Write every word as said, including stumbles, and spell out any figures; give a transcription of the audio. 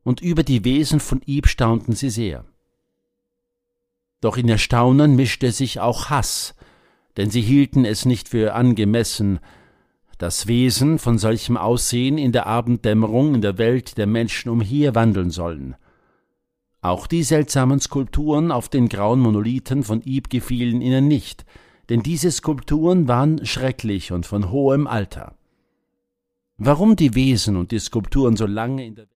und über die Wesen von Ib staunten sie sehr. Doch in ihr Staunen mischte sich auch Hass, denn sie hielten es nicht für angemessen, dass Wesen von solchem Aussehen in der Abenddämmerung in der Welt der Menschen umherwandeln sollen. Auch die seltsamen Skulpturen auf den grauen Monolithen von Ib gefielen ihnen nicht, denn diese Skulpturen waren schrecklich und von hohem Alter. Warum die Wesen und die Skulpturen so lange in der